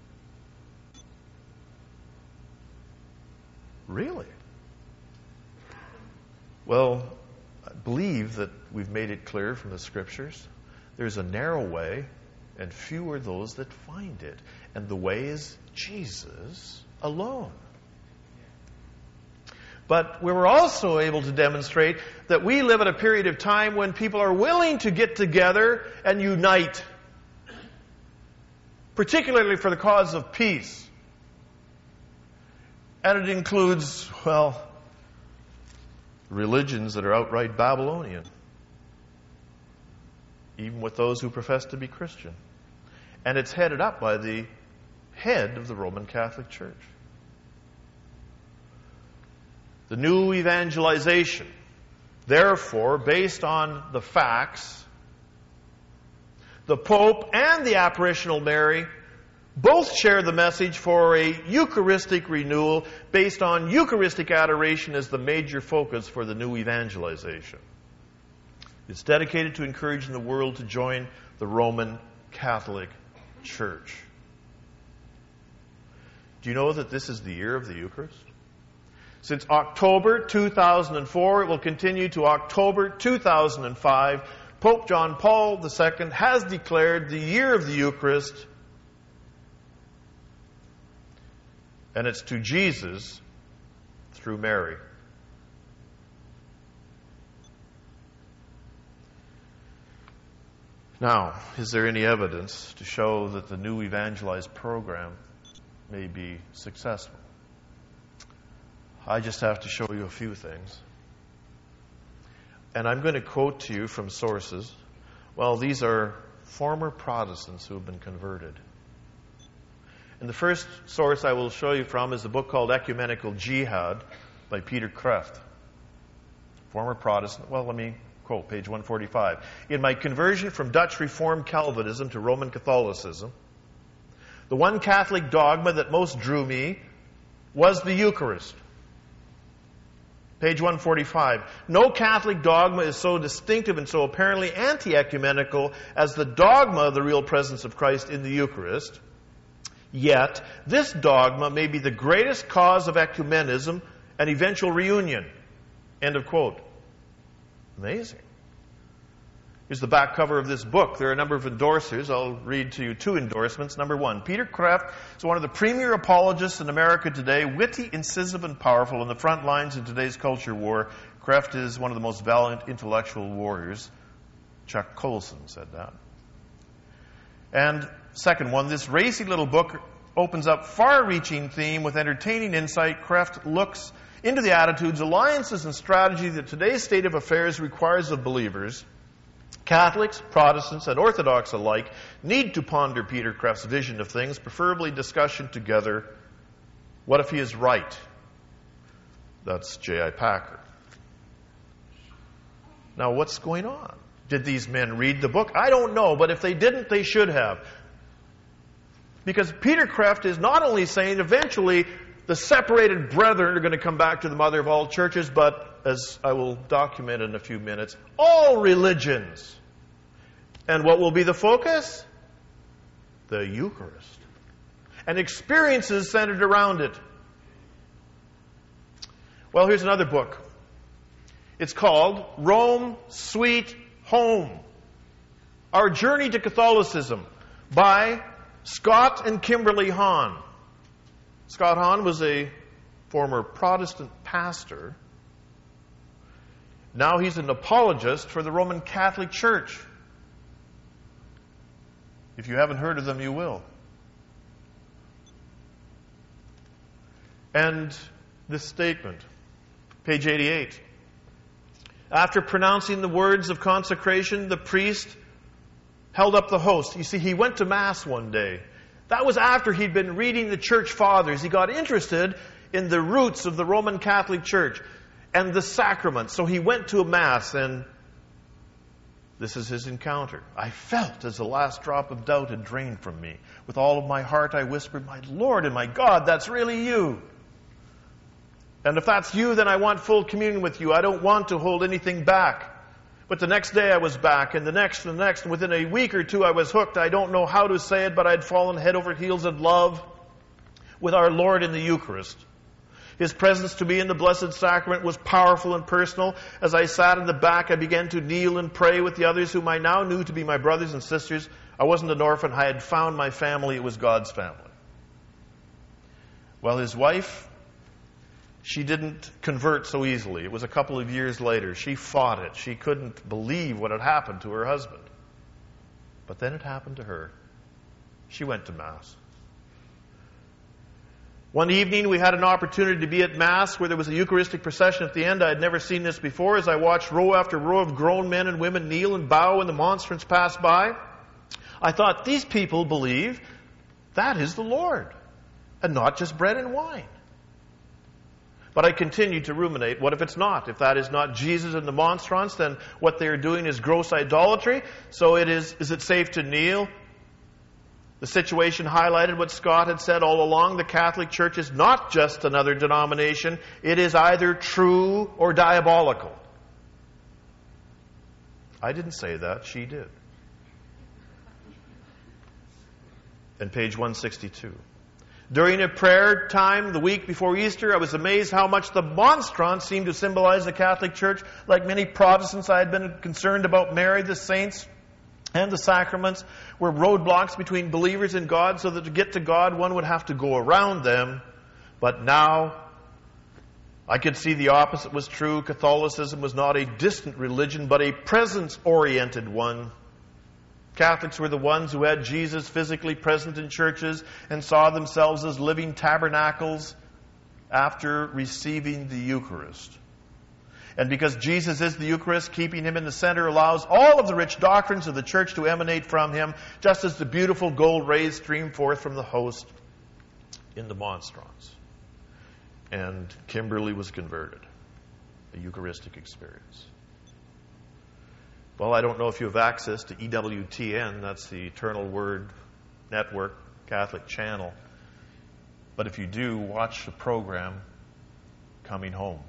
Really? Well, I believe that we've made it clear from the Scriptures. There's a narrow way, and few are those that find it. And the way is Jesus alone. But we were also able to demonstrate that we live at a period of time when people are willing to get together and unite, particularly for the cause of peace. And it includes, well, religions that are outright Babylonian, even with those who profess to be Christian. And it's headed up by the head of the Roman Catholic Church. The new evangelization, therefore, based on the facts, the Pope and the apparitional Mary both share the message for a Eucharistic renewal based on Eucharistic adoration as the major focus for the new evangelization. It's dedicated to encouraging the world to join the Roman Catholic Church. Do you know that this is the year of the Eucharist? Since October two thousand four, it will continue to October two thousand five. Pope John Paul the Second has declared the year of the Eucharist, and it's to Jesus through Mary. Now, is there any evidence to show that the new evangelized program may be successful? I just have to show you a few things. And I'm going to quote to you from sources. Well, these are former Protestants who have been converted. And the first source I will show you from is a book called Ecumenical Jihad by Peter Kreeft. Former Protestant. Well, let me quote, page one forty-five. In my conversion from Dutch Reformed Calvinism to Roman Catholicism, the one Catholic dogma that most drew me was the Eucharist. Page one forty-five. No Catholic dogma is so distinctive and so apparently anti-ecumenical as the dogma of the real presence of Christ in the Eucharist. Yet, this dogma may be the greatest cause of ecumenism and eventual reunion. End of quote. Amazing. Here's the back cover of this book. There are a number of endorsers. I'll read to you two endorsements. Number one, Peter Kreeft is one of the premier apologists in America today, witty, incisive, and powerful on the front lines in today's culture war. Kreeft is one of the most valiant intellectual warriors. Chuck Colson said that. And second one, this racy little book opens up far-reaching theme with entertaining insight. Kreeft looks into the attitudes, alliances, and strategy that today's state of affairs requires of believers. Catholics, Protestants, and Orthodox alike need to ponder Peter Kreeft's vision of things, preferably discussion together. What if he is right? That's J I Packer. Now, what's going on? Did these men read the book? I don't know, but if they didn't, they should have. Because Peter Kreeft is not only saying eventually the separated brethren are going to come back to the mother of all churches, but as I will document in a few minutes, all religions. And what will be the focus? The Eucharist. And experiences centered around it. Well, here's another book. It's called Rome, Sweet Home. Our Journey to Catholicism by Scott and Kimberly Hahn. Scott Hahn was a former Protestant pastor. Now he's an apologist for the Roman Catholic Church. If you haven't heard of them, you will. And this statement, page eighty-eight. After pronouncing the words of consecration, the priest held up the host. You see, he went to Mass one day. That was after he'd been reading the Church Fathers. He got interested in the roots of the Roman Catholic Church and the sacraments. So he went to a Mass, and this is his encounter. I felt as the last drop of doubt had drained from me. With all of my heart I whispered, "My Lord and my God, that's really you. And if that's you, then I want full communion with you. I don't want to hold anything back." But the next day I was back, and the next and the next, and within a week or two I was hooked. I don't know how to say it, but I'd fallen head over heels in love with our Lord in the Eucharist. His presence to me in the Blessed Sacrament was powerful and personal. As I sat in the back, I began to kneel and pray with the others whom I now knew to be my brothers and sisters. I wasn't an orphan. I had found my family. It was God's family. Well, his wife, she didn't convert so easily. It was a couple of years later. She fought it. She couldn't believe what had happened to her husband. But then it happened to her. She went to Mass. One evening we had an opportunity to be at Mass where there was a Eucharistic procession at the end. I had never seen this before. As I watched row after row of grown men and women kneel and bow when the monstrance passed by, I thought, these people believe that is the Lord and not just bread and wine. But I continued to ruminate, what if it's not? If that is not Jesus and the monstrance, then what they are doing is gross idolatry. So it is, is it safe to kneel? The situation highlighted what Scott had said all along. The Catholic Church is not just another denomination. It is either true or diabolical. I didn't say that. She did. And page one sixty-two. During a prayer time the week before Easter, I was amazed how much the monstrance seemed to symbolize the Catholic Church. Like many Protestants, I had been concerned about Mary, the saints, and the sacraments were roadblocks between believers and God, so that to get to God, one would have to go around them. But now, I could see the opposite was true. Catholicism was not a distant religion, but a presence-oriented one. Catholics were the ones who had Jesus physically present in churches and saw themselves as living tabernacles after receiving the Eucharist. And because Jesus is the Eucharist, keeping him in the center allows all of the rich doctrines of the church to emanate from him, just as the beautiful gold rays stream forth from the host in the monstrance. And Kimberly was converted. A Eucharistic experience. Well, I don't know if you have access to E W T N, that's the Eternal Word Network Catholic channel. But if you do, watch the program Coming Home.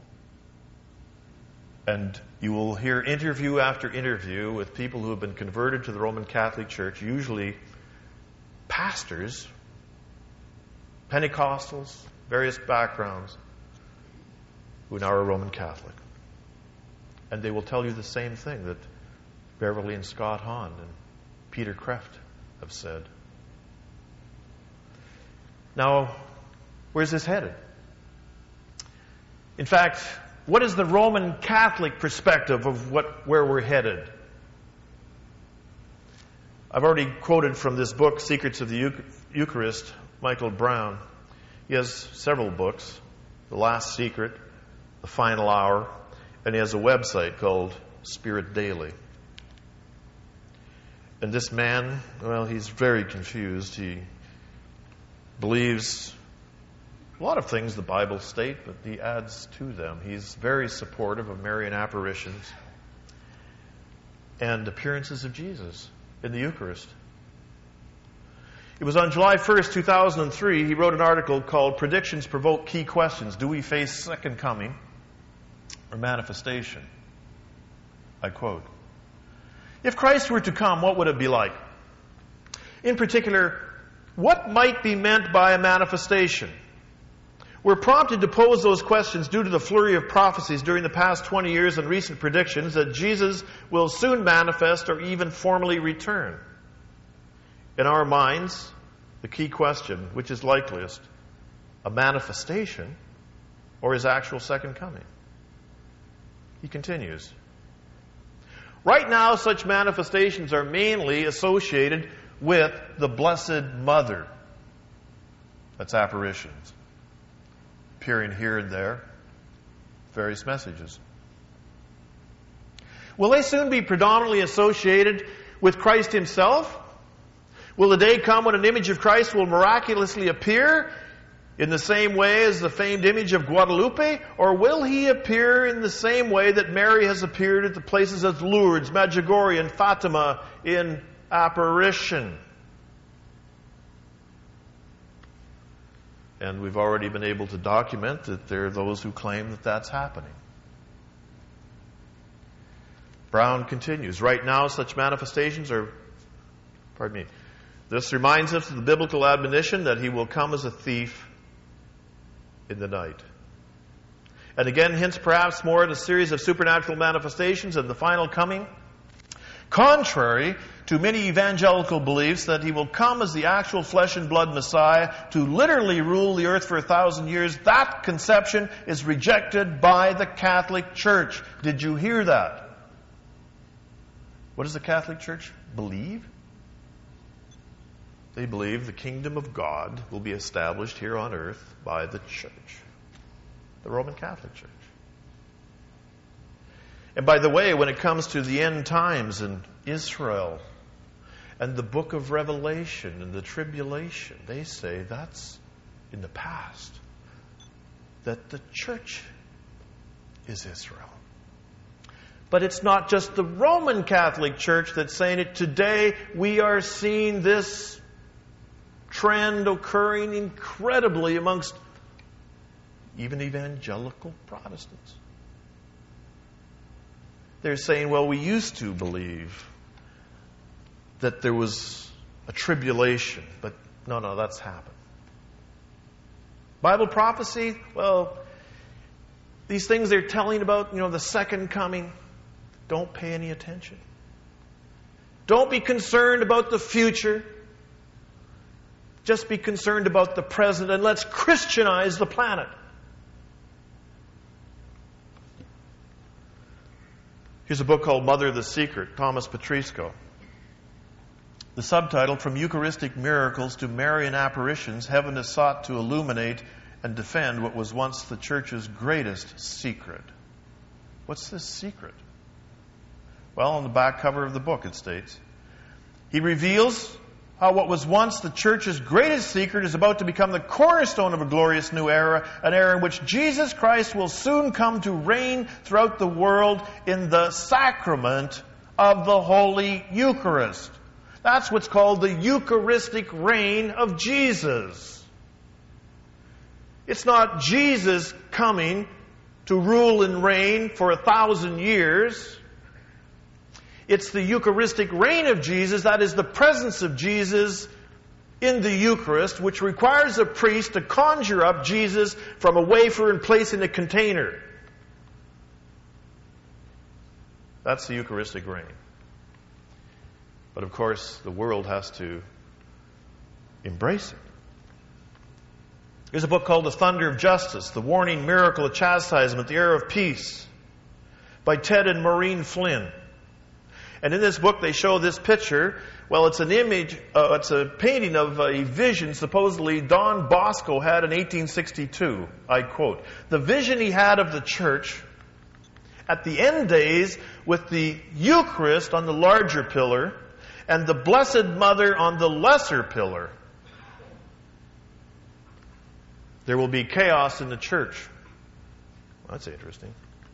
And you will hear interview after interview with people who have been converted to the Roman Catholic Church, usually pastors, Pentecostals, various backgrounds, who now are Roman Catholic. And they will tell you the same thing that Beverly and Scott Hahn and Peter Kreft have said. Now, where's this headed? In fact, what is the Roman Catholic perspective of what where we're headed? I've already quoted from this book, Secrets of the Eucharist, Michael Brown. He has several books, The Last Secret, The Final Hour, and he has a website called Spirit Daily. And this man, well, he's very confused. He believes a lot of things the Bible state, but he adds to them. He's very supportive of Marian apparitions and appearances of Jesus in the Eucharist. It was on July first, two thousand three, he wrote an article called Predictions Provoke Key Questions. Do we face second coming? or manifestation. I quote, "If Christ were to come, what would it be like? In particular, what might be meant by a manifestation?" We're prompted to pose those questions due to the flurry of prophecies during the past twenty years and recent predictions that Jesus will soon manifest or even formally return. In our minds, the key question, which is likeliest, a manifestation or his actual second coming? He continues, "Right now, such manifestations are mainly associated with the Blessed Mother." That's apparitions, appearing here and there, various messages. Will they soon be predominantly associated with Christ himself? Will the day come when an image of Christ will miraculously appear in the same way as the famed image of Guadalupe? Or will he appear in the same way that Mary has appeared at the places of Lourdes, Medjugorje, and Fatima in apparition? And we've already been able to document that there are those who claim that that's happening. Brown continues, "Right now, such manifestations are, pardon me, this reminds us of the biblical admonition that he will come as a thief in the night. And again, hints perhaps more at a series of supernatural manifestations and the final coming. Contrary to many evangelical beliefs that he will come as the actual flesh and blood Messiah to literally rule the earth for a thousand years, that conception is rejected by the Catholic Church." Did you hear that? What does the Catholic Church believe? They believe the kingdom of God will be established here on earth by the Church, the Roman Catholic Church. And by the way, when it comes to the end times in Israel and the book of Revelation and the tribulation, they say that's in the past, that the church is Israel. But it's not just the Roman Catholic Church that's saying it. Today we are seeing this trend occurring incredibly amongst even evangelical Protestants. They're saying, well, we used to believe that there was a tribulation, but no, no, that's happened. Bible prophecy, well, these things they're telling about, you know, the second coming, don't pay any attention. Don't be concerned about the future. Just be concerned about the present, and let's Christianize the planet. Here's a book called Mother of the Secret, Thomas Petrisco. The subtitle, "From Eucharistic Miracles to Marian Apparitions, Heaven has sought to illuminate and defend what was once the Church's greatest secret." What's this secret? Well, on the back cover of the book it states, he reveals how what was once the Church's greatest secret is about to become the cornerstone of a glorious new era, an era in which Jesus Christ will soon come to reign throughout the world in the sacrament of the Holy Eucharist. That's what's called the Eucharistic reign of Jesus. It's not Jesus coming to rule and reign for a thousand years. It's the Eucharistic reign of Jesus, that is the presence of Jesus in the Eucharist, which requires a priest to conjure up Jesus from a wafer and place in a container. That's the Eucharistic reign. But of course, the world has to embrace it. There's a book called The Thunder of Justice, The Warning Miracle of Chastisement, The Era of Peace, by Ted and Maureen Flynn. And in this book, they show this picture. Well, it's an image, uh, it's a painting of a vision supposedly Don Bosco had in eighteen sixty-two. I quote, "The vision he had of the church at the end days with the Eucharist on the larger pillar and the Blessed Mother on the lesser pillar. There will be chaos in the church." Well, that's interesting.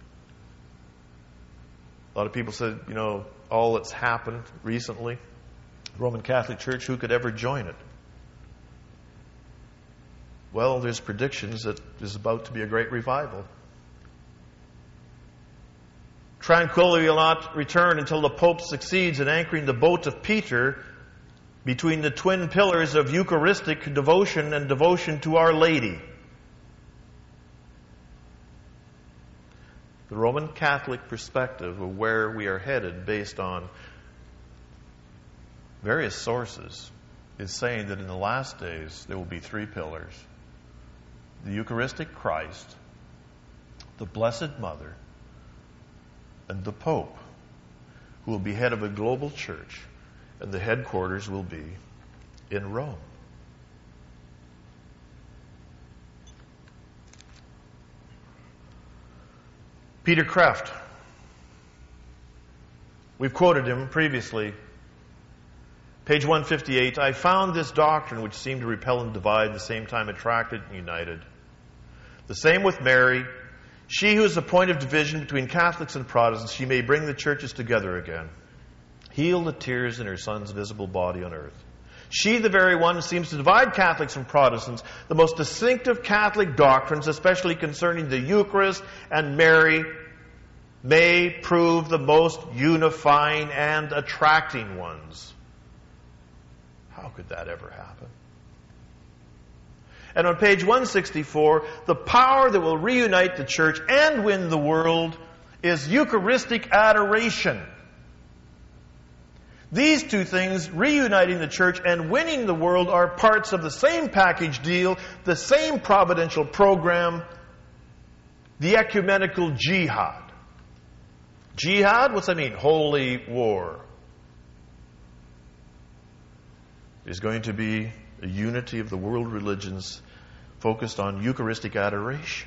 A lot of people said, you know, all that's happened recently, Roman Catholic Church, who could ever join it? Well, there's predictions that there's about to be a great revival. Tranquility will not return until the Pope succeeds in anchoring the boat of Peter between the twin pillars of Eucharistic devotion and devotion to Our Lady. The Roman Catholic perspective of where we are headed based on various sources is saying that in the last days there will be three pillars: the Eucharistic Christ, the Blessed Mother, and the Pope, who will be head of a global church, and the headquarters will be in Rome. Peter Kreeft. We've quoted him previously. Page one fifty-eight, I found this doctrine which seemed to repel and divide, at the same time attracted and united. The same with Mary. She who is the point of division between Catholics and Protestants, she may bring the churches together again. Heal the tears in her Son's visible body on earth. She, the very one who seems to divide Catholics from Protestants, the most distinctive Catholic doctrines, especially concerning the Eucharist and Mary, may prove the most unifying and attracting ones. How could that ever happen? And on page one sixty-four, the power that will reunite the church and win the world is Eucharistic adoration. These two things, reuniting the church and winning the world, are parts of the same package deal, the same providential program, the ecumenical jihad. Jihad, what's that mean? Holy war. There's going to be a unity of the world religions focused on Eucharistic adoration.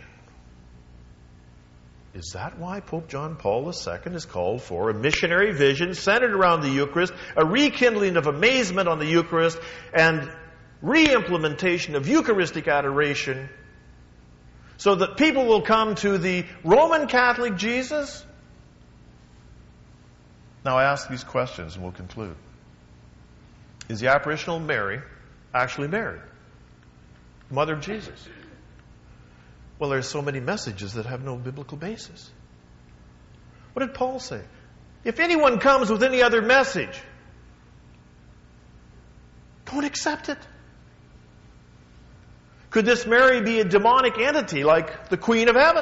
Is that why Pope John Paul the Second has called for a missionary vision centered around the Eucharist, a rekindling of amazement on the Eucharist, and re-implementation of Eucharistic adoration, so that people will come to the Roman Catholic Jesus? Now I ask these questions and we'll conclude. Is the apparitional Mary actually Mary, Mother of Jesus? Well, there's so many messages that have no biblical basis. What did Paul say? If anyone comes with any other message, don't accept it. Could this Mary be a demonic entity like the Queen of Heaven?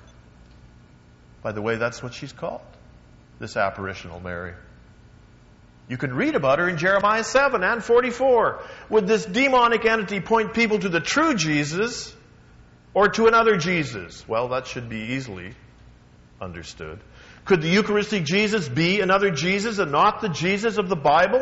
By the way, that's what she's called, this apparitional Mary. You can read about her in Jeremiah seven and forty-four. Would this demonic entity point people to the true Jesus or to another Jesus? Well, that should be easily understood. Could the Eucharistic Jesus be another Jesus and not the Jesus of the Bible?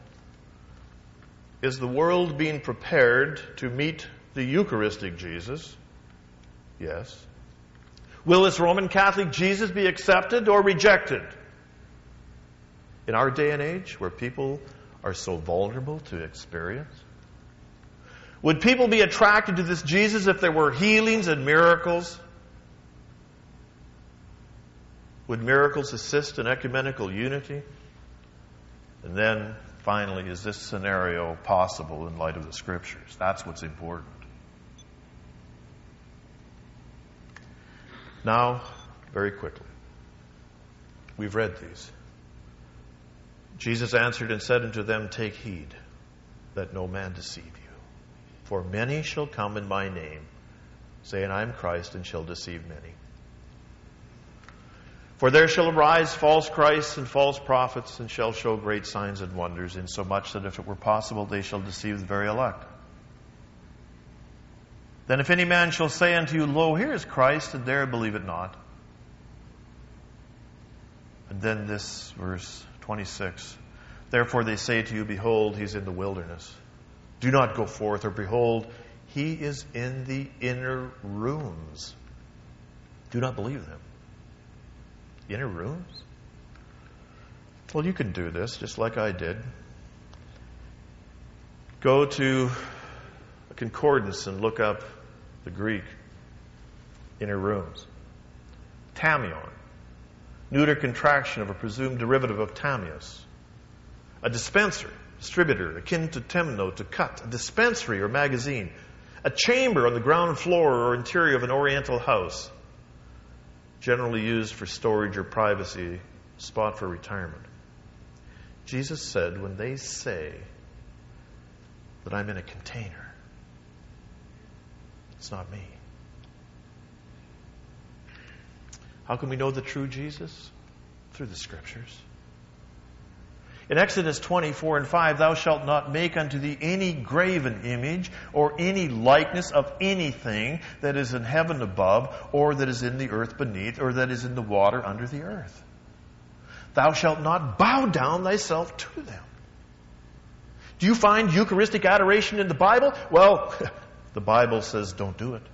Is the world being prepared to meet the Eucharistic Jesus? Yes. Will this Roman Catholic Jesus be accepted or rejected? In our day and age, where people are so vulnerable to experience? Would people be attracted to this Jesus if there were healings and miracles? Would miracles assist in ecumenical unity? And then, finally, is this scenario possible in light of the Scriptures? That's what's important. Now, very quickly, we've read these. Jesus answered and said unto them, take heed that no man deceive you. For many shall come in my name, saying, I am Christ, and shall deceive many. For there shall arise false Christs and false prophets, and shall show great signs and wonders, insomuch that if it were possible, they shall deceive the very elect. Then if any man shall say unto you, lo, here is Christ, and there believe it not. And then this verse twenty-six. Therefore they say to you, behold, he's in the wilderness. Do not go forth, or behold, he is in the inner rooms. Do not believe them. Inner rooms? Well, you can do this, just like I did. Go to a concordance and look up the Greek inner rooms. Tamion. Neuter contraction of a presumed derivative of tamios. A dispenser, distributor, akin to temno, to cut. A dispensary or magazine. A chamber on the ground floor or interior of an oriental house. generally used for storage or privacy, spot for retirement. Jesus said, when they say that I'm in a container, it's not me. How can we know the true Jesus? Through the Scriptures. In Exodus twenty-four and five, thou shalt not make unto thee any graven image or any likeness of anything that is in heaven above, or that is in the earth beneath, or that is in the water under the earth. Thou shalt not bow down thyself to them. Do you find Eucharistic adoration in the Bible? Well, the Bible says don't do it.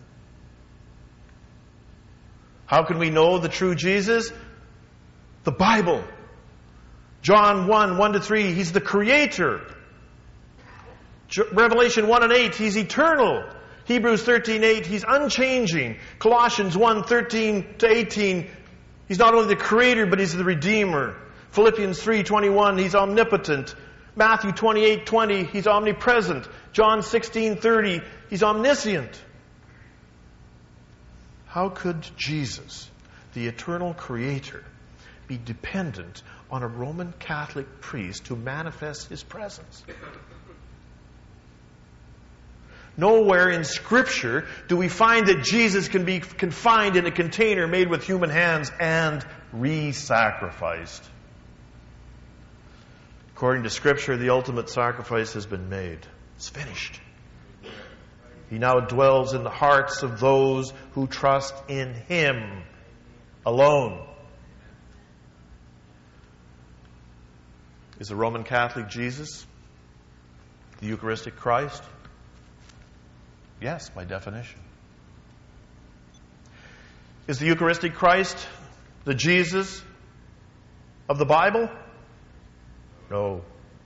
How can we know the true Jesus? The Bible. John one, one to three, He's the Creator. Revelation one and eight, He's eternal. Hebrews thirteen, eight, He's unchanging. Colossians one, thirteen to eighteen, He's not only the Creator, but He's the Redeemer. Philippians three, twenty-one, He's omnipotent. Matthew twenty-eight, twenty, He's omnipresent. John sixteen, thirty, He's omniscient. How could Jesus, the eternal Creator, be dependent on a Roman Catholic priest to manifest His presence? Nowhere in Scripture do we find that Jesus can be confined in a container made with human hands and re-sacrificed. According to Scripture, the ultimate sacrifice has been made. It's finished. He now dwells in the hearts of those who trust in Him alone. Is the Roman Catholic Jesus the Eucharistic Christ? Yes, by definition. Is the Eucharistic Christ the Jesus of the Bible? No.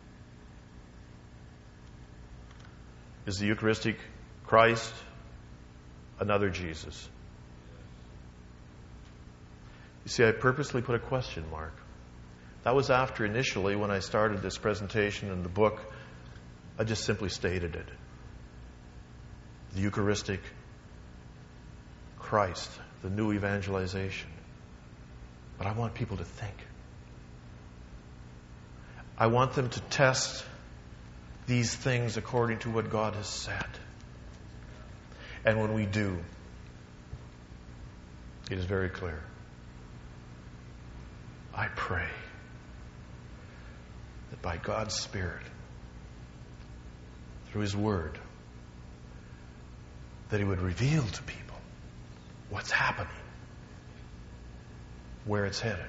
Is the Eucharistic Christ another Jesus? You see, I purposely put a question mark. That was after initially, when I started this presentation in the book, I just simply stated it. The Eucharistic Christ, the new evangelization. But I want people to think. I want them to test these things according to what God has said. And when we do, it is very clear. I pray that by God's Spirit, through His Word, that He would reveal to people what's happening, where it's headed.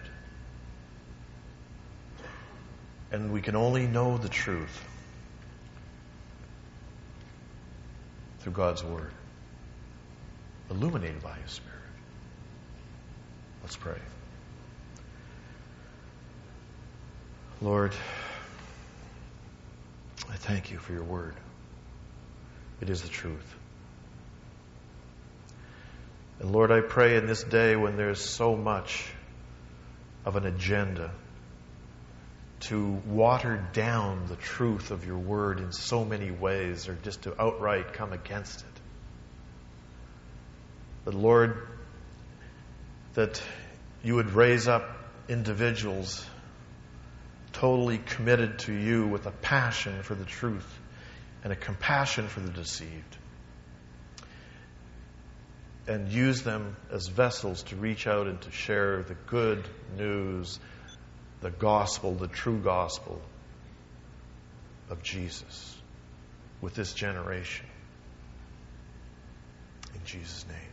And we can only know the truth through God's Word, illuminated by His Spirit. Let's pray. Lord, I thank You for Your Word. It is the truth. And Lord, I pray in this day when there's so much of an agenda to water down the truth of Your Word in so many ways, or just to outright come against it, that Lord, that You would raise up individuals totally committed to You with a passion for the truth and a compassion for the deceived, and use them as vessels to reach out and to share the good news, the gospel, the true gospel of Jesus with this generation. In Jesus' name.